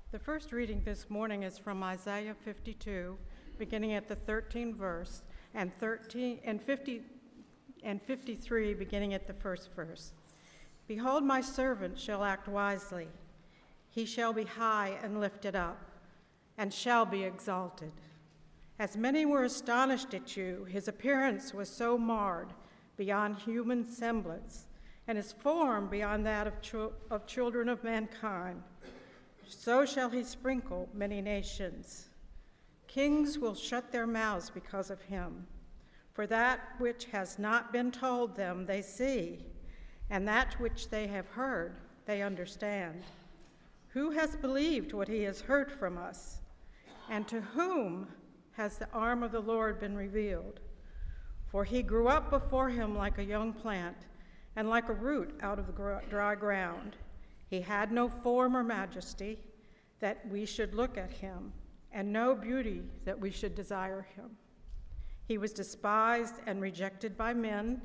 The first reading this morning is from Isaiah 52, beginning at the 13th verse, and 53, beginning at the first verse. Behold, my servant shall act wisely. He shall be high and lifted up, and shall be exalted. As many were astonished at you, his appearance was so marred beyond human semblance, and his form beyond that of children of mankind. So shall he sprinkle many nations. Kings will shut their mouths because of him. For that which has not been told them they see, and that which they have heard they understand. Who has believed what he has heard from us? And to whom has the arm of the Lord been revealed? For he grew up before him like a young plant, and like a root out of the dry ground. He had no form or majesty that we should look at him, and no beauty that we should desire him. He was despised and rejected by men,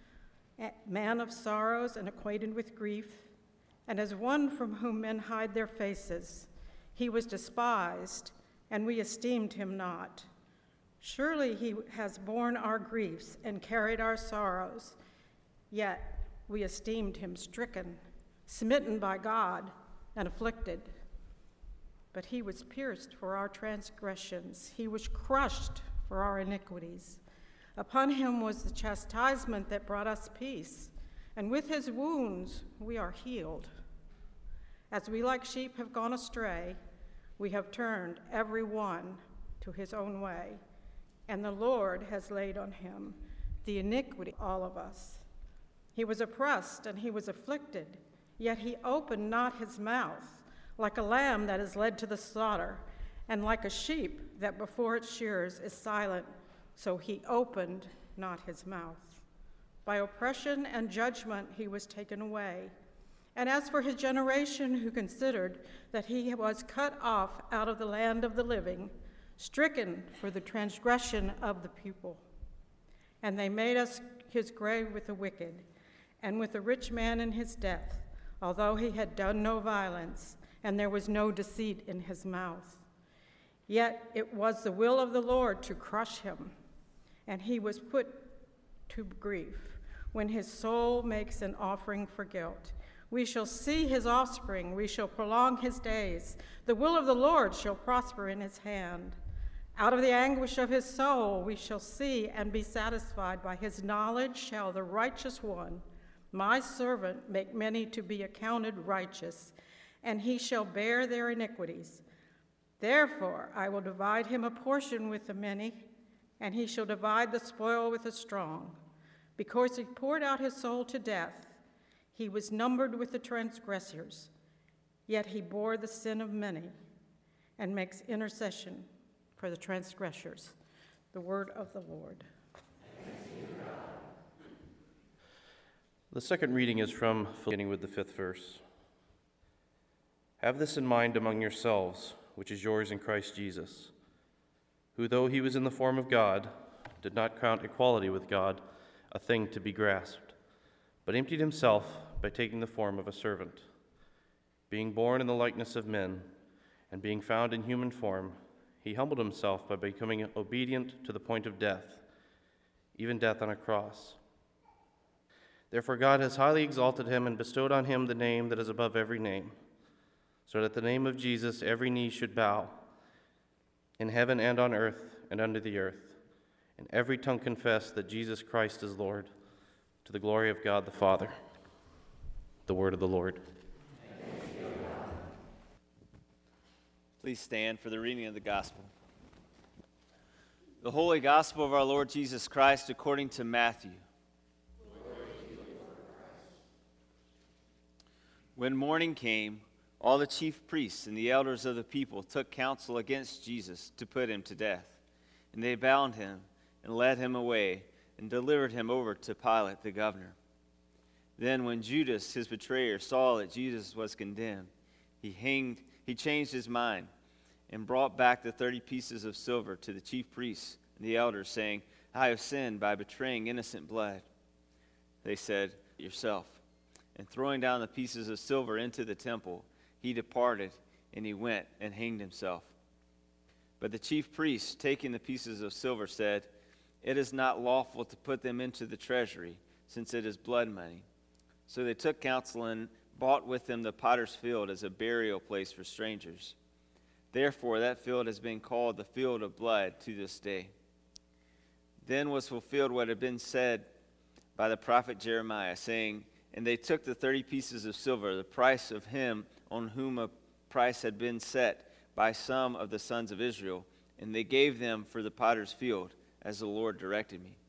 a man of sorrows and acquainted with grief, and as one from whom men hide their faces. He was despised, and we esteemed him not. Surely he has borne our griefs and carried our sorrows, yet we esteemed him stricken, smitten by God, and afflicted. But he was pierced for our transgressions. He was crushed for our iniquities. Upon him was the chastisement that brought us peace, and with his wounds we are healed. As we like sheep have gone astray, we have turned every one to his own way, and the Lord has laid on him the iniquity of all of us. He was oppressed and he was afflicted, yet he opened not his mouth. Like a lamb that is led to the slaughter, and like a sheep that before its shearers is silent, so he opened not his mouth. By oppression and judgment he was taken away. And as for his generation, who considered that he was cut off out of the land of the living, stricken for the transgression of the people. And they made us his grave with the wicked, and with the rich man in his death, although he had done no violence, and there was no deceit in his mouth. Yet it was the will of the Lord to crush him, and he was put to grief when his soul makes an offering for guilt. We shall see his offspring, we shall prolong his days. The will of the Lord shall prosper in his hand. Out of the anguish of his soul we shall see and be satisfied. By his knowledge shall the righteous one, my servant, make many to be accounted righteous, and he shall bear their iniquities. Therefore I will divide him a portion with the many, and he shall divide the spoil with the strong. Because he poured out his soul to death, he was numbered with the transgressors, yet he bore the sin of many, and makes intercession for the transgressors. The word of the Lord. The second reading is from beginning with the 5th verse. Have this in mind among yourselves, which is yours in Christ Jesus, who, though he was in the form of God, did not count equality with God a thing to be grasped, but emptied himself by taking the form of a servant. Being born in the likeness of men, and being found in human form, he humbled himself by becoming obedient to the point of death, even death on a cross. Therefore God has highly exalted him and bestowed on him the name that is above every name, so that at the name of Jesus every knee should bow, in heaven and on earth and under the earth, and every tongue confess that Jesus Christ is Lord, to the glory of God the Father. The word of the Lord. Please stand for the reading of the gospel. The Holy Gospel of our Lord Jesus Christ according to Matthew. When morning came, all the chief priests and the elders of the people took counsel against Jesus to put him to death. And they bound him and led him away and delivered him over to Pilate the governor. Then when Judas, his betrayer, saw that Jesus was condemned, he changed his mind and brought back the 30 pieces of silver to the chief priests and the elders, saying, I have sinned by betraying innocent blood. They said, yourself. And throwing down the pieces of silver into the temple, he departed And he went and hanged himself. But the chief priests, taking the pieces of silver, said, "It is not lawful to put them into the treasury, since it is blood money." So they took counsel and bought with them the potter's field as a burial place for strangers. Therefore that field has been called the field of blood to this day. Then was fulfilled what had been said by the prophet Jeremiah, saying, "And they took the 30 pieces of silver, the price of him on whom a price had been set by some of the sons of Israel, and they gave them for the potter's field, as the Lord directed me."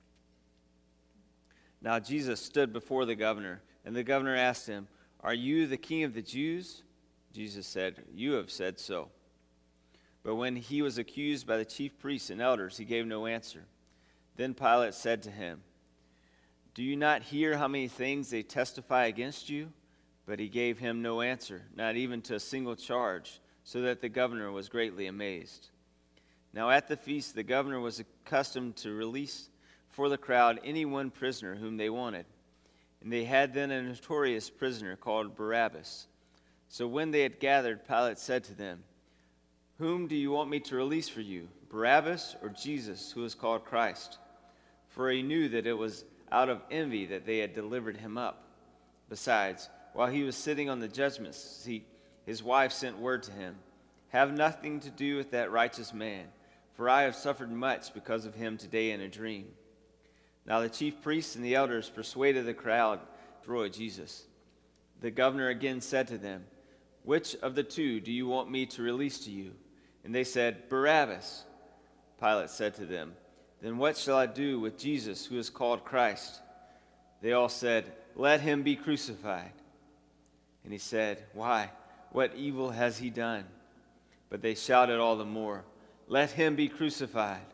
Now Jesus stood before the governor, and the governor asked him, "Are you the king of the Jews?" Jesus said, "You have said so." But when he was accused by the chief priests and elders, he gave no answer. Then Pilate said to him, "Do you not hear how many things they testify against you?" But he gave him no answer, not even to a single charge, so that the governor was greatly amazed. Now at the feast the governor was accustomed to release for the crowd any one prisoner whom they wanted. And they had then a notorious prisoner called Barabbas. So when they had gathered, Pilate said to them, "Whom do you want me to release for you, Barabbas or Jesus, who is called Christ?" For he knew that it was out of envy that they had delivered him up. Besides, while he was sitting on the judgment seat, his wife sent word to him, "Have nothing to do with that righteous man, for I have suffered much because of him today in a dream." Now the chief priests and the elders persuaded the crowd to throw at Jesus. The governor again said to them, "Which of the two do you want me to release to you?" And they said, "Barabbas." Pilate said to them, "Then what shall I do with Jesus, who is called Christ?" They all said, "Let him be crucified." And he said, "Why? What evil has he done?" But they shouted all the more, "Let him be crucified."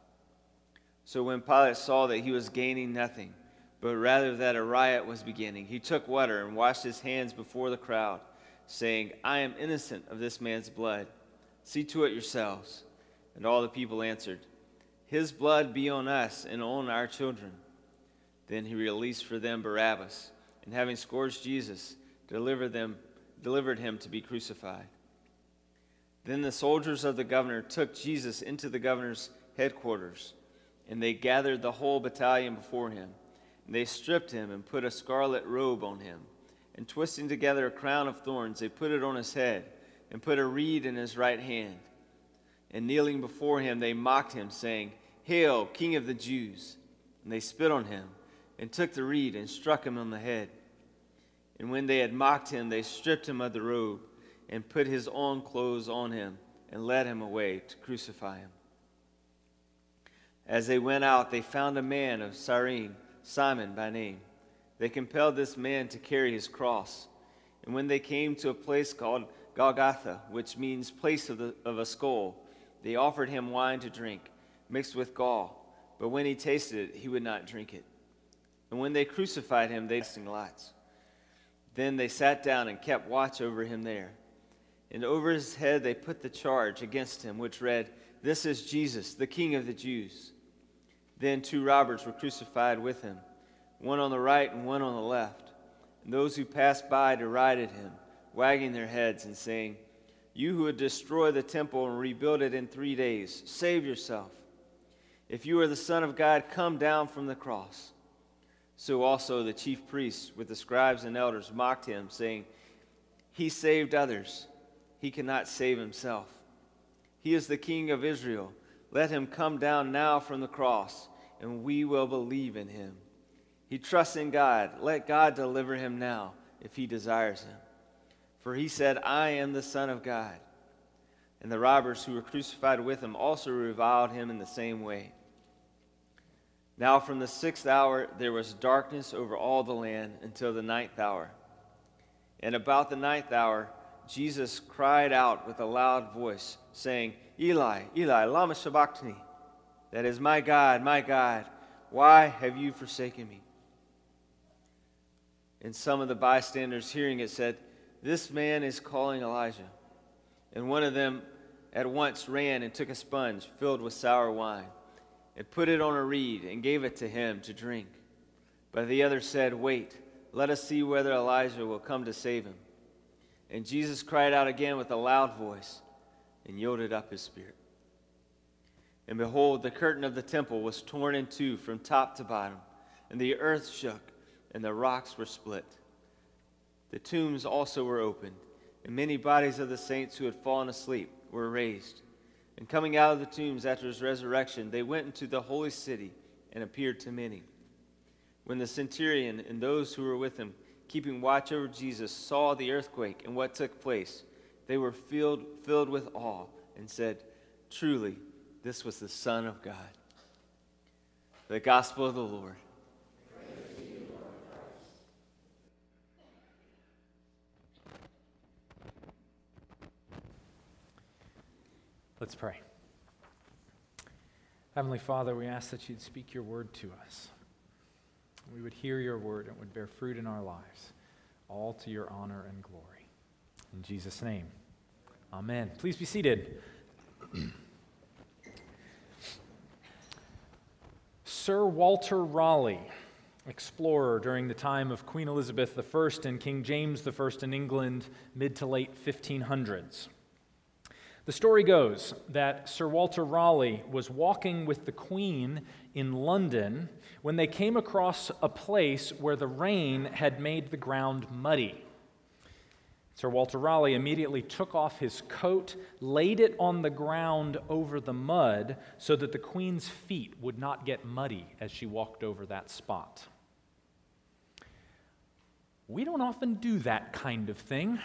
So when Pilate saw that he was gaining nothing, but rather that a riot was beginning, he took water and washed his hands before the crowd, saying, "I am innocent of this man's blood. See to it yourselves." And all the people answered, "His blood be on us and on our children." Then he released for them Barabbas, and having scourged Jesus, delivered him to be crucified. Then the soldiers of the governor took Jesus into the governor's headquarters, and they gathered the whole battalion before him. And they stripped him and put a scarlet robe on him, and twisting together a crown of thorns, they put it on his head, and put a reed in his right hand. And kneeling before him, they mocked him, saying, "Hail, King of the Jews!" And they spit on him, and took the reed and struck him on the head. And when they had mocked him, they stripped him of the robe, and put his own clothes on him, and led him away to crucify him. As they went out, they found a man of Cyrene, Simon by name. They compelled this man to carry his cross. And when they came to a place called Golgotha, which means place of a skull, they offered him wine to drink, mixed with gall. But when he tasted it, he would not drink it. And when they crucified him, they casting lots. Then they sat down and kept watch over him there. And over his head they put the charge against him, which read, "This is Jesus, the King of the Jews." Then 2 robbers were crucified with him, one on the right and one on the left. And those who passed by derided him, wagging their heads and saying, "You who would destroy the temple and rebuild it in 3 days, save yourself. If you are the Son of God, come down from the cross." So also the chief priests with the scribes and elders mocked him, saying, "He saved others. He cannot save himself. He is the King of Israel. Let him come down now from the cross, and we will believe in him. He trusts in God. Let God deliver him now, if he desires him. For he said, 'I am the Son of God.'" And the robbers who were crucified with him also reviled him in the same way. Now from the 6th hour there was darkness over all the land until the 9th hour. And about the 9th hour Jesus cried out with a loud voice, saying, "Eli, Eli, lama sabachthani?" That is, my God, why have you forsaken me?" And some of the bystanders hearing it said, "This man is calling Elijah." And one of them at once ran and took a sponge filled with sour wine, and put it on a reed, and gave it to him to drink. But the other said, "Wait, let us see whether Elijah will come to save him." And Jesus cried out again with a loud voice and yielded up his spirit. And behold, the curtain of the temple was torn in two from top to bottom, and the earth shook, and the rocks were split. The tombs also were opened, and many bodies of the saints who had fallen asleep were raised. And coming out of the tombs after his resurrection, they went into the holy city and appeared to many. When the centurion and those who were with him, keeping watch over Jesus, saw the earthquake and what took place, they were filled with awe and said, "Truly, this was the Son of God." The Gospel of the Lord. Praise to you, Lord Christ. Let's pray. Heavenly Father, we ask that you'd speak your word to us. We would hear your word and would bear fruit in our lives, all to your honor and glory. In Jesus' name, amen. Please be seated. Sir Walter Raleigh, explorer during the time of Queen Elizabeth I and King James I in England, mid to late 1500s. The story goes that Sir Walter Raleigh was walking with the Queen in London when they came across a place where the rain had made the ground muddy. Sir Walter Raleigh immediately took off his coat, laid it on the ground over the mud so that the Queen's feet would not get muddy as she walked over that spot. We don't often do that kind of thing.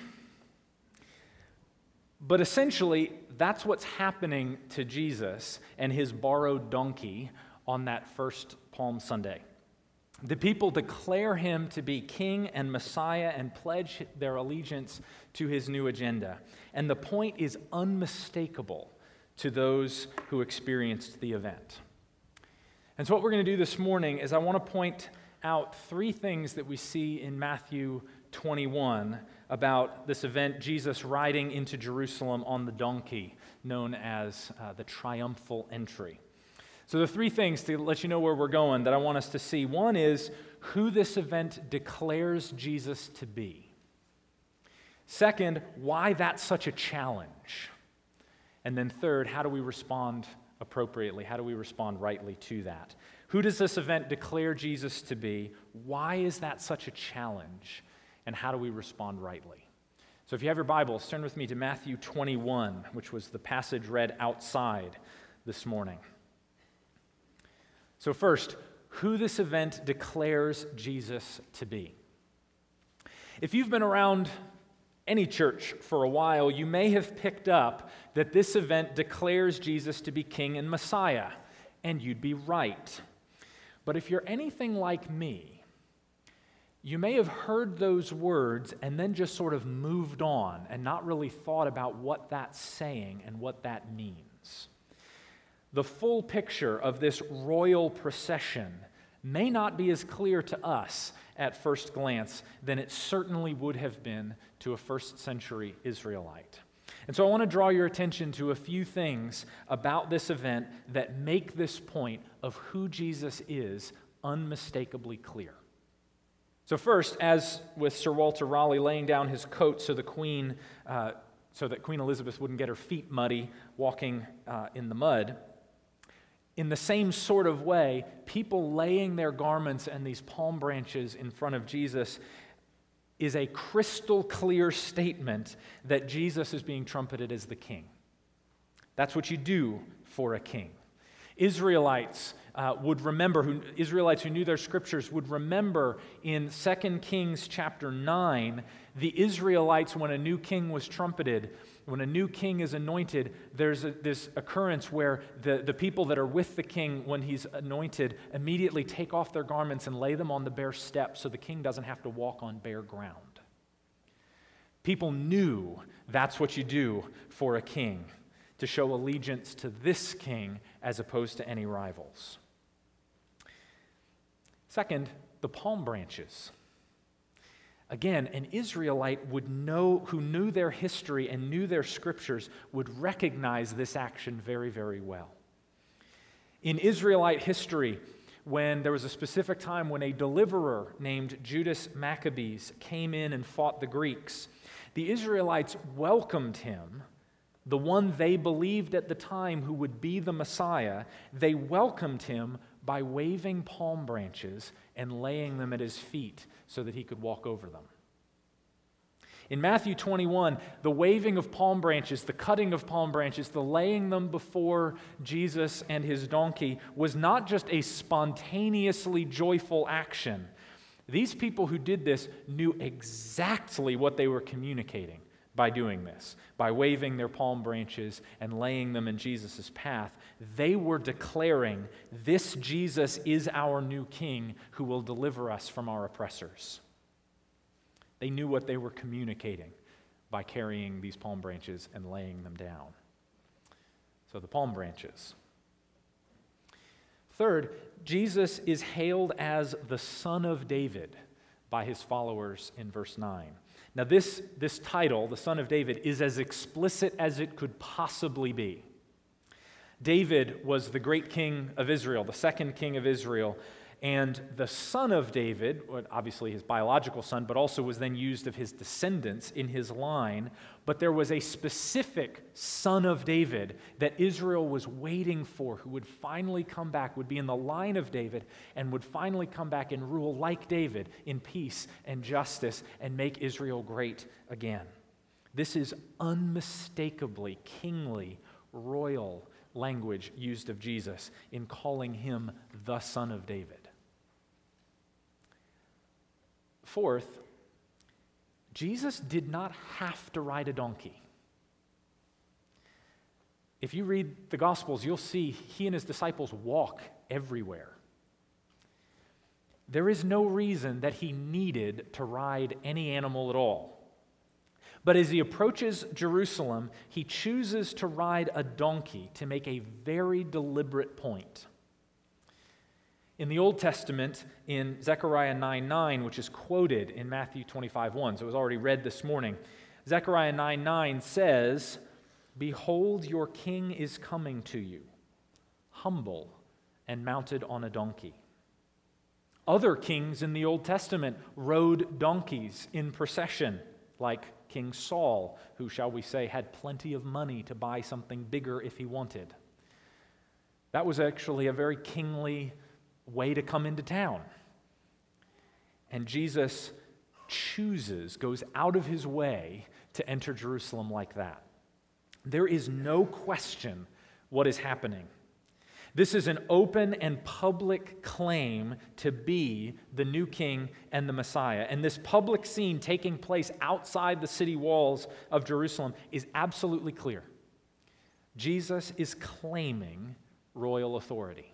But essentially, that's what's happening to Jesus and his borrowed donkey on that first Palm Sunday. The people declare him to be king and Messiah and pledge their allegiance to his new agenda. And the point is unmistakable to those who experienced the event. And so what we're going to do this morning is I want to point out three things that we see in Matthew 21 about this event, Jesus riding into Jerusalem on the donkey, known as the triumphal entry. So the three things to let you know where we're going that I want us to see. One is who this event declares Jesus to be. Second, why that's such a challenge. And then third, how do we respond appropriately? How do we respond rightly to that? Who does this event declare Jesus to be? Why is that such a challenge? And how do we respond rightly? So if you have your Bibles, turn with me to Matthew 21, which was the passage read outside this morning. So first, who this event declares Jesus to be. If you've been around any church for a while, you may have picked up that this event declares Jesus to be King and Messiah, and you'd be right. But if you're anything like me, you may have heard those words and then just sort of moved on and not really thought about what that's saying and what that means. The full picture of this royal procession may not be as clear to us at first glance than it certainly would have been to a first century Israelite. And so I want to draw your attention to a few things about this event that make this point of who Jesus is unmistakably clear. So first, as with Sir Walter Raleigh laying down his coat so that Queen Elizabeth wouldn't get her feet muddy walking in the mud, in the same sort of way, people laying their garments and these palm branches in front of Jesus is a crystal clear statement that Jesus is being trumpeted as the king. That's what you do for a king. Israelites who knew their scriptures would remember in 2 Kings chapter 9, the Israelites, when a new king was trumpeted, when a new king is anointed, there's this occurrence where the people that are with the king when he's anointed immediately take off their garments and lay them on the bare steps so the king doesn't have to walk on bare ground. People knew that's what you do for a king, to show allegiance to this king as opposed to any rivals. Second, the palm branches. Again, an Israelite who knew their history and knew their scriptures would recognize this action very, very well. In Israelite history, when there was a specific time when a deliverer named Judas Maccabeus came in and fought the Greeks, The Israelites welcomed him, the one they believed at the time who would be the Messiah. They welcomed him by waving palm branches and laying them at his feet so that he could walk over them. In Matthew 21, the waving of palm branches, the cutting of palm branches, the laying them before Jesus and his donkey was not just a spontaneously joyful action. These people who did this knew exactly what they were communicating by doing this, by waving their palm branches and laying them in Jesus' path. They were declaring, this Jesus is our new king who will deliver us from our oppressors. They knew what they were communicating by carrying these palm branches and laying them down. So the palm branches. Third, Jesus is hailed as the Son of David by his followers in verse 9. Now this title, the Son of David, is as explicit as it could possibly be. David was the great king of Israel, the second king of Israel, and the son of David, obviously his biological son, but also was then used of his descendants in his line. But there was a specific son of David that Israel was waiting for, who would finally come back, would be in the line of David, and would finally come back and rule like David in peace and justice and make Israel great again. This is unmistakably kingly, royal language used of Jesus in calling him the Son of David. Fourth, Jesus did not have to ride a donkey. If you read the Gospels, you'll see he and his disciples walk everywhere. There is no reason that he needed to ride any animal at all. But as he approaches Jerusalem, he chooses to ride a donkey to make a very deliberate point. In the Old Testament, in Zechariah 9:9, which is quoted in Matthew 25:1, so it was already read this morning, Zechariah 9:9 says, "Behold, your king is coming to you, humble and mounted on a donkey." Other kings in the Old Testament rode donkeys in procession, like King Saul, who, shall we say, had plenty of money to buy something bigger if he wanted. That was actually a very kingly way to come into town. And Jesus goes out of his way to enter Jerusalem like that. There is no question what is happening. This is an open and public claim to be the new king and the Messiah. And this public scene taking place outside the city walls of Jerusalem is absolutely clear. Jesus is claiming royal authority.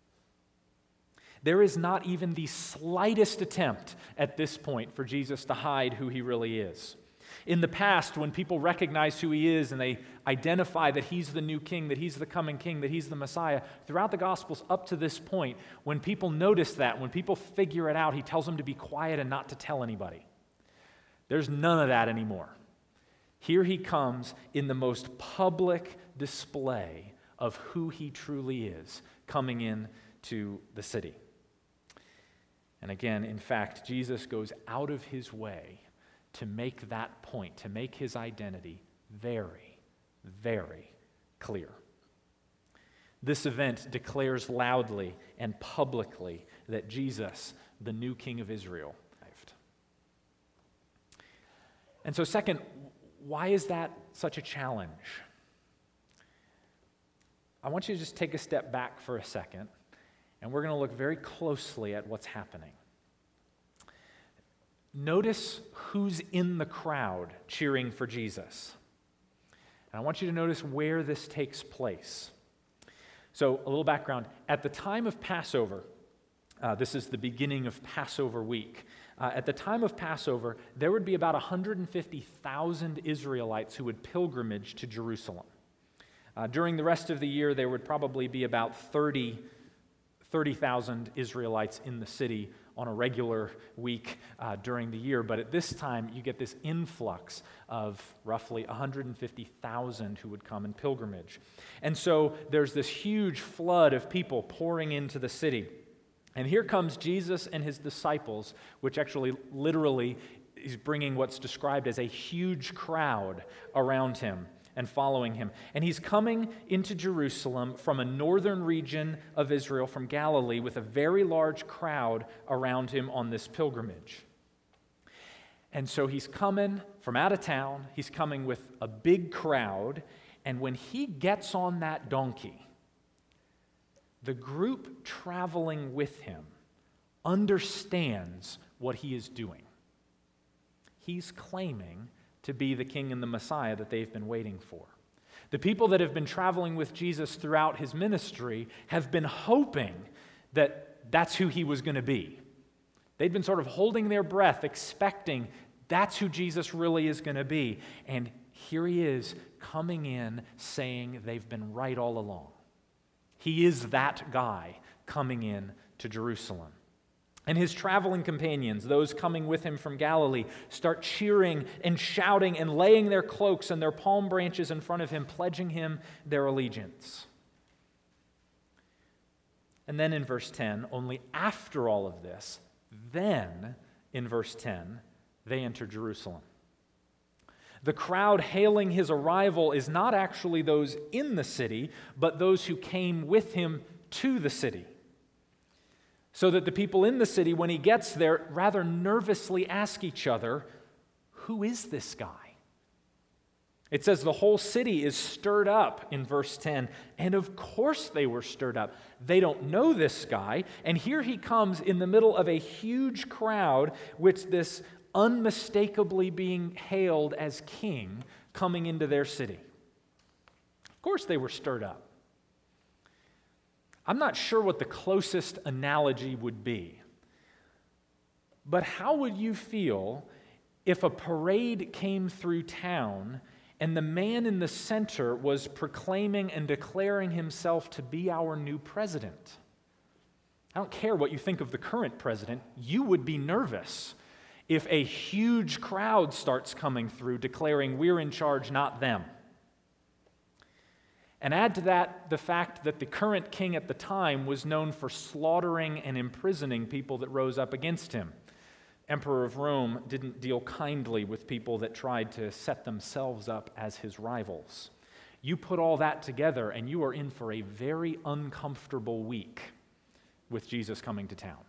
There is not even the slightest attempt at this point for Jesus to hide who he really is. In the past, when people recognize who he is and they identify that he's the new king, that he's the coming king, that he's the Messiah, throughout the Gospels up to this point, when people notice that, when people figure it out, he tells them to be quiet and not to tell anybody. There's none of that anymore. Here he comes in the most public display of who he truly is, coming into the city. And again, in fact, Jesus goes out of his way to make that point, to make his identity very, very clear. This event declares loudly and publicly that Jesus, the new King of Israel, arrived. And so second, why is that such a challenge? I want you to just take a step back for a second, and we're going to look very closely at what's happening. Notice who's in the crowd cheering for Jesus. And I want you to notice where this takes place. So, a little background. At the time of Passover, this is the beginning of Passover week. At the time of Passover, there would be about 150,000 Israelites who would pilgrimage to Jerusalem. During the rest of the year, there would probably be about 30,000 Israelites in the city on a regular week during the year. But at this time, you get this influx of roughly 150,000 who would come in pilgrimage. And so there's this huge flood of people pouring into the city. And here comes Jesus and his disciples, which actually literally he's bringing what's described as a huge crowd around him and following him. And he's coming into Jerusalem from a northern region of Israel, from Galilee, with a very large crowd around him on this pilgrimage. And so he's coming from out of town, he's coming with a big crowd, and when he gets on that donkey, the group traveling with him understands what he is doing. He's claiming to be the king and the Messiah that they've been waiting for. The people that have been traveling with Jesus throughout his ministry have been hoping that that's who he was going to be. They'd been sort of holding their breath, expecting that's who Jesus really is going to be. And here he is coming in saying they've been right all along. He is that guy coming in to Jerusalem. And his traveling companions, those coming with him from Galilee, start cheering and shouting and laying their cloaks and their palm branches in front of him, pledging him their allegiance. And then in verse 10, only after all of this, then in verse 10, they enter Jerusalem. The crowd hailing his arrival is not actually those in the city, but those who came with him to the city. So that the people in the city, when he gets there, rather nervously ask each other, who is this guy? It says the whole city is stirred up in verse 10. And of course they were stirred up. They don't know this guy. And here he comes in the middle of a huge crowd, which this unmistakably being hailed as king coming into their city. Of course they were stirred up. I'm not sure what the closest analogy would be, but how would you feel if a parade came through town and the man in the center was proclaiming and declaring himself to be our new president? I don't care what you think of the current president, you would be nervous if a huge crowd starts coming through declaring we're in charge, not them. And add to that the fact that the current king at the time was known for slaughtering and imprisoning people that rose up against him. Emperor of Rome didn't deal kindly with people that tried to set themselves up as his rivals. You put all that together and you are in for a very uncomfortable week with Jesus coming to town.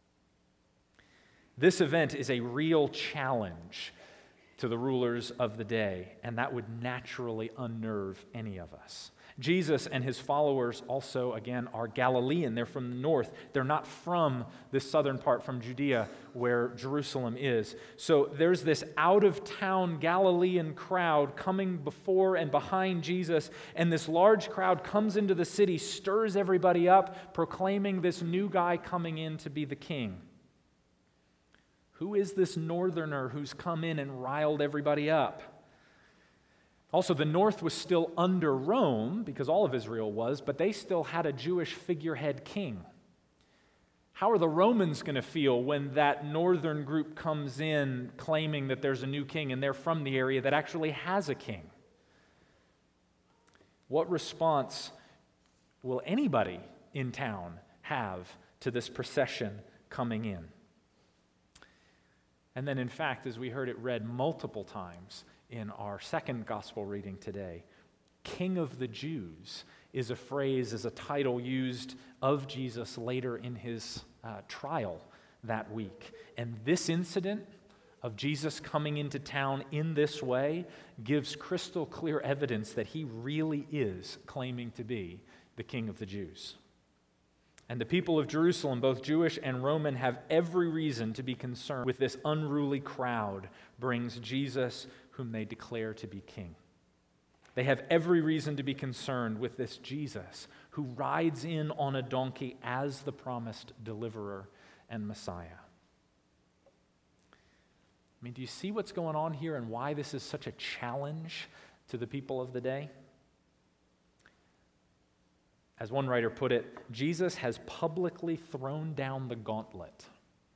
This event is a real challenge to the rulers of the day, and that would naturally unnerve any of us. Jesus and his followers also, again, are Galilean. They're from the north. They're not from this southern part, from Judea, where Jerusalem is. So there's this out-of-town Galilean crowd coming before and behind Jesus, and this large crowd comes into the city, stirs everybody up, proclaiming this new guy coming in to be the king. Who is this northerner who's come in and riled everybody up? Also, the north was still under Rome, because all of Israel was, but they still had a Jewish figurehead king. How are the Romans going to feel when that northern group comes in claiming that there's a new king and they're from the area that actually has a king? What response will anybody in town have to this procession coming in? And then, in fact, as we heard it read multiple times in our second gospel reading today, King of the Jews is a phrase, is a title used of Jesus later in his trial that week. And this incident of Jesus coming into town in this way gives crystal clear evidence that he really is claiming to be the King of the Jews. And the people of Jerusalem, both Jewish and Roman, have every reason to be concerned with this unruly crowd brings Jesus, whom they declare to be king. They have every reason to be concerned with this Jesus who rides in on a donkey as the promised deliverer and Messiah. I mean, do you see what's going on here and why this is such a challenge to the people of the day? As one writer put it, Jesus has publicly thrown down the gauntlet.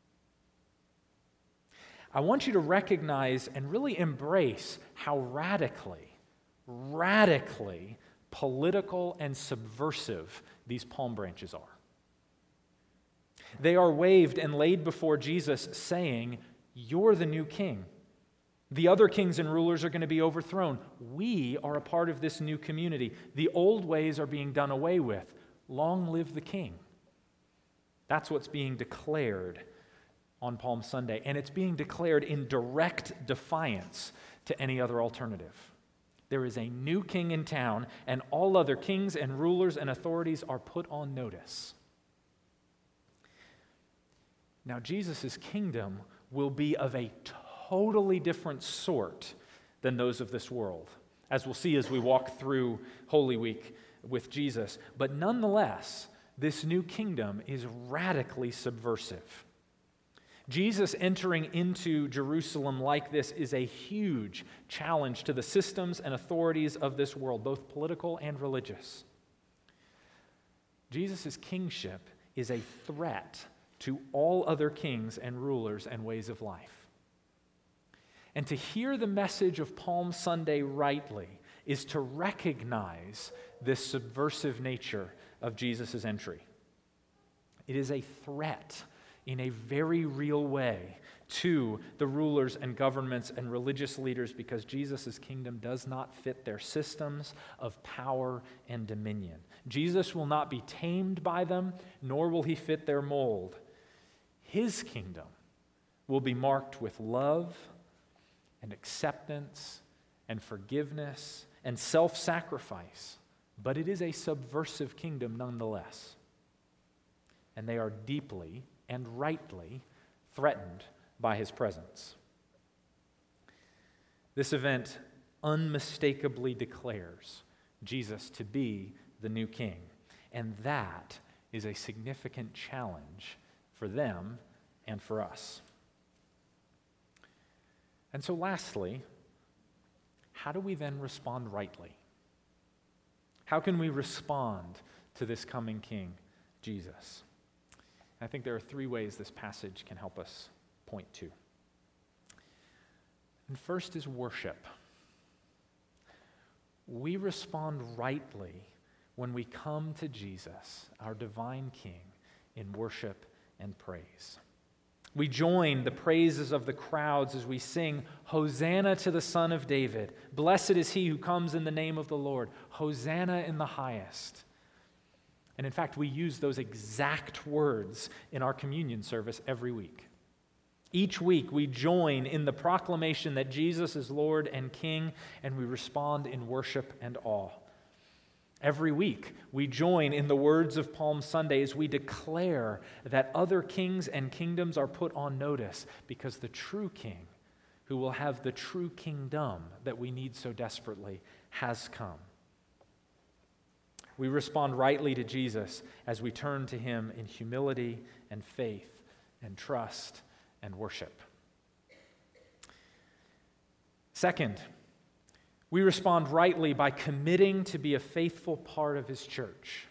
I want you to recognize and really embrace how radically political and subversive these palm branches are. They are waved and laid before Jesus saying, You're the new king. The other kings and rulers are going to be overthrown. We are a part of this new community. The old ways are being done away with. Long live the king. That's what's being declared on Palm Sunday, and it's being declared in direct defiance to any other alternative. There is a new king in town, and all other kings and rulers and authorities are put on notice. Now, Jesus' kingdom will be of a totally different sort than those of this world, as we'll see as we walk through Holy Week with Jesus. But nonetheless, this new kingdom is radically subversive. Jesus entering into Jerusalem like this is a huge challenge to the systems and authorities of this world, both political and religious. Jesus' kingship is a threat to all other kings and rulers and ways of life. And to hear the message of Palm Sunday rightly is to recognize this subversive nature of Jesus' entry. It is a threat in a very real way to the rulers and governments and religious leaders because Jesus' kingdom does not fit their systems of power and dominion. Jesus will not be tamed by them, nor will he fit their mold. His kingdom will be marked with love and acceptance and forgiveness and self-sacrifice, but it is a subversive kingdom nonetheless. And they are deeply and rightly threatened by his presence. This event unmistakably declares Jesus to be the new king, and that is a significant challenge for them and for us. And so lastly, how do we then respond rightly? How can we respond to this coming king, Jesus? I think there are three ways this passage can help us point to. And first is worship. We respond rightly when we come to Jesus, our divine King, in worship and praise. We join the praises of the crowds as we sing, Hosanna to the Son of David. Blessed is he who comes in the name of the Lord. Hosanna in the highest. And in fact, we use those exact words in our communion service every week. Each week, we join in the proclamation that Jesus is Lord and King, and we respond in worship and awe. Every week, we join in the words of Palm Sunday as we declare that other kings and kingdoms are put on notice because the true king, who will have the true kingdom that we need so desperately, has come. We respond rightly to Jesus as we turn to him in humility and faith and trust and worship. Second, we respond rightly by committing to be a faithful part of his church.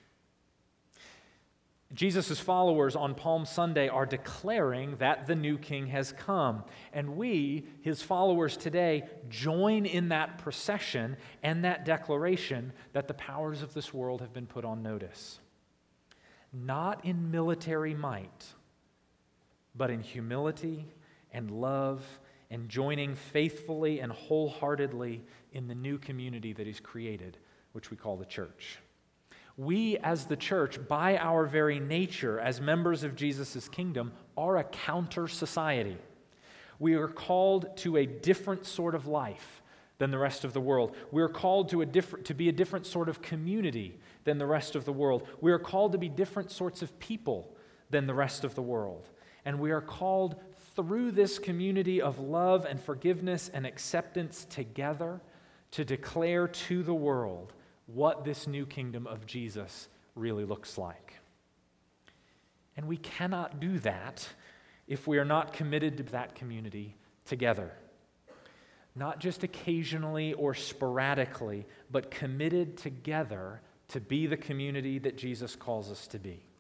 Jesus' followers on Palm Sunday are declaring that the new king has come. And we, his followers today, join in that procession and that declaration that the powers of this world have been put on notice. Not in military might, but in humility and love and joining faithfully and wholeheartedly in the new community that he's created, which we call the church. We as the church, by our very nature as members of Jesus' kingdom, are a counter society. We are called to a different sort of life than the rest of the world. We are called to be a different sort of community than the rest of the world. We are called to be different sorts of people than the rest of the world. And we are called through this community of love and forgiveness and acceptance together to declare to the world what this new kingdom of Jesus really looks like. And we cannot do that if we are not committed to that community together. Not just occasionally or sporadically, but committed together to be the community that Jesus calls us to be.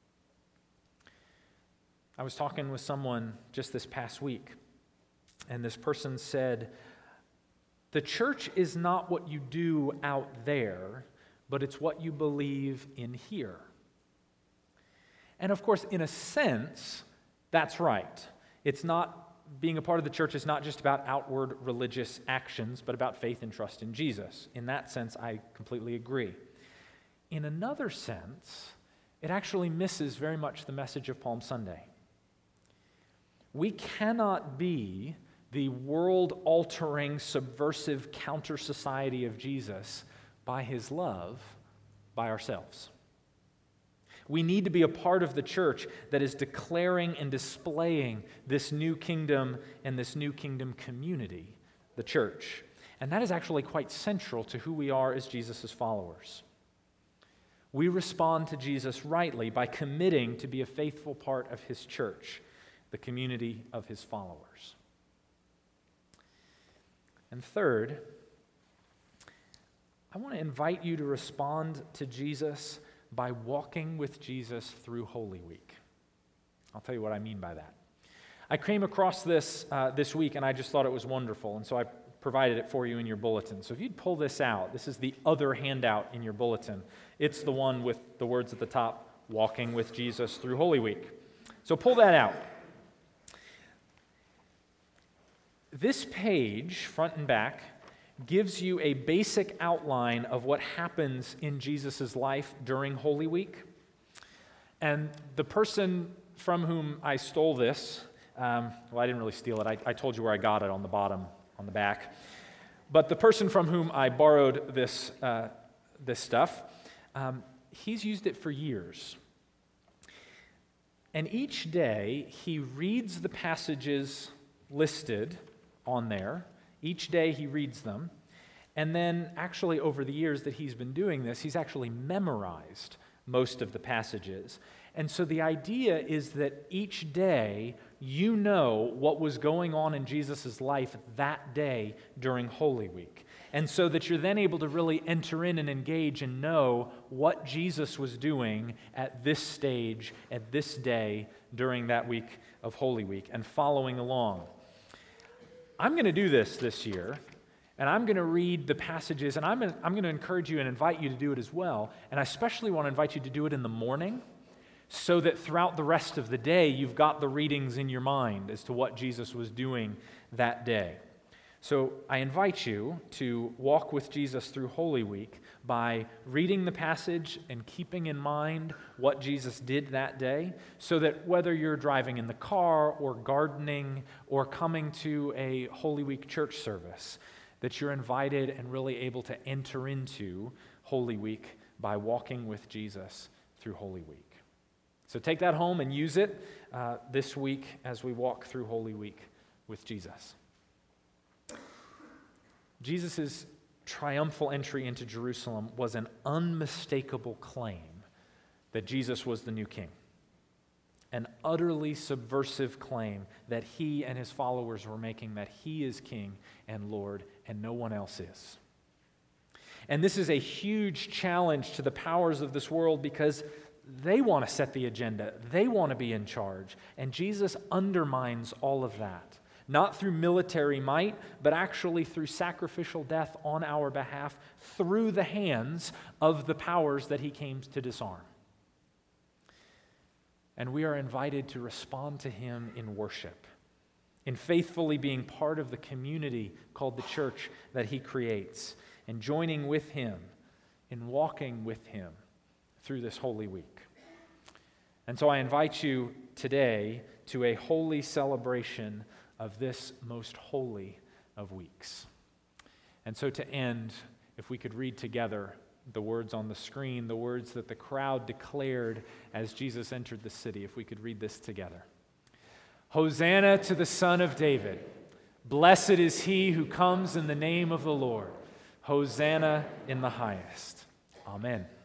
I was talking with someone just this past week, and this person said, the church is not what you do out there, but it's what you believe in here. And of course, in a sense, that's right. It's not being a part of the church is not just about outward religious actions, but about faith and trust in Jesus. In that sense, I completely agree. In another sense, it actually misses very much the message of Palm Sunday. We cannot be the world-altering, subversive counter-society of Jesus by his love by ourselves. We need to be a part of the church that is declaring and displaying this new kingdom and this new kingdom community, the church. And that is actually quite central to who we are as Jesus' followers. We respond to Jesus rightly by committing to be a faithful part of his church, the community of his followers. And third, I want to invite you to respond to Jesus by walking with Jesus through Holy Week. I'll tell you what I mean by that. I came across this this week, and I just thought it was wonderful, and so I provided it for you in your bulletin. So if you'd pull this out, this is the other handout in your bulletin. It's the one with the words at the top, Walking with Jesus through Holy Week. So pull that out. This page, front and back, gives you a basic outline of what happens in Jesus' life during Holy Week. And the person from whom I stole this, I didn't really steal it. I told you where I got it on the bottom, on the back. But the person from whom I borrowed this stuff, he's used it for years. And each day, he reads the passages listed on there. Each day he reads them, and then actually over the years that he's been doing this, he's actually memorized most of the passages. And so the idea is that each day you know what was going on in Jesus' life that day during Holy Week. And so that you're then able to really enter in and engage and know what Jesus was doing at this stage, at this day, during that week of Holy Week, and following along. I'm going to do this year, and I'm going to read the passages, and I'm going to encourage you and invite you to do it as well. And I especially want to invite you to do it in the morning so that throughout the rest of the day, you've got the readings in your mind as to what Jesus was doing that day. So I invite you to walk with Jesus through Holy Week by reading the passage and keeping in mind what Jesus did that day, so that whether you're driving in the car or gardening or coming to a Holy Week church service, that you're invited and really able to enter into Holy Week by walking with Jesus through Holy Week. So take that home and use it this week as we walk through Holy Week with Jesus. Jesus' triumphal entry into Jerusalem was an unmistakable claim that Jesus was the new king. An utterly subversive claim that he and his followers were making, that he is king and Lord and no one else is. And this is a huge challenge to the powers of this world because they want to set the agenda. They want to be in charge. And Jesus undermines all of that. Not through military might, but actually through sacrificial death on our behalf through the hands of the powers that he came to disarm. And we are invited to respond to him in worship, in faithfully being part of the community called the church that he creates, and joining with him in walking with him through this Holy Week. And so I invite you today to a holy celebration of this most holy of weeks. And so to end, if we could read together the words on the screen, the words that the crowd declared as Jesus entered the city, if we could read this together. Hosanna to the Son of David. Blessed is he who comes in the name of the Lord. Hosanna in the highest. Amen.